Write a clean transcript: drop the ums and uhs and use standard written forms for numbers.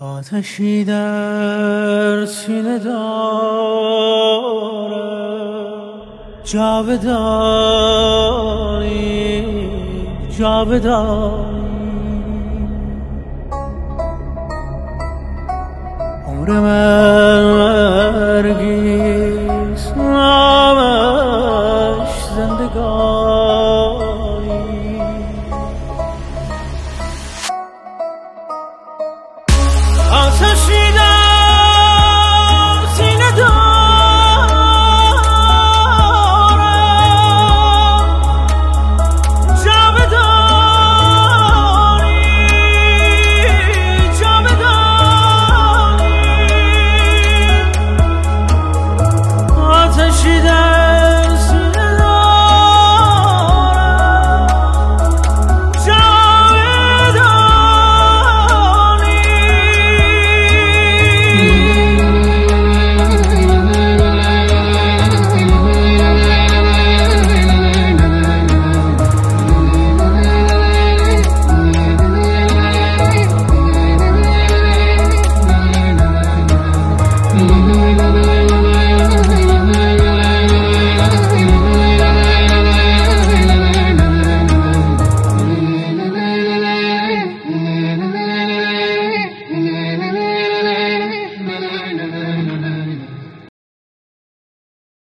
آتشی در سینه دارم، جاودانی جاودانی. عمر مرگیست، نامش زندگانی. آتشی در سینه دارم، جاودانی جاودانی. آتشی در سینه دارم، جاودانی.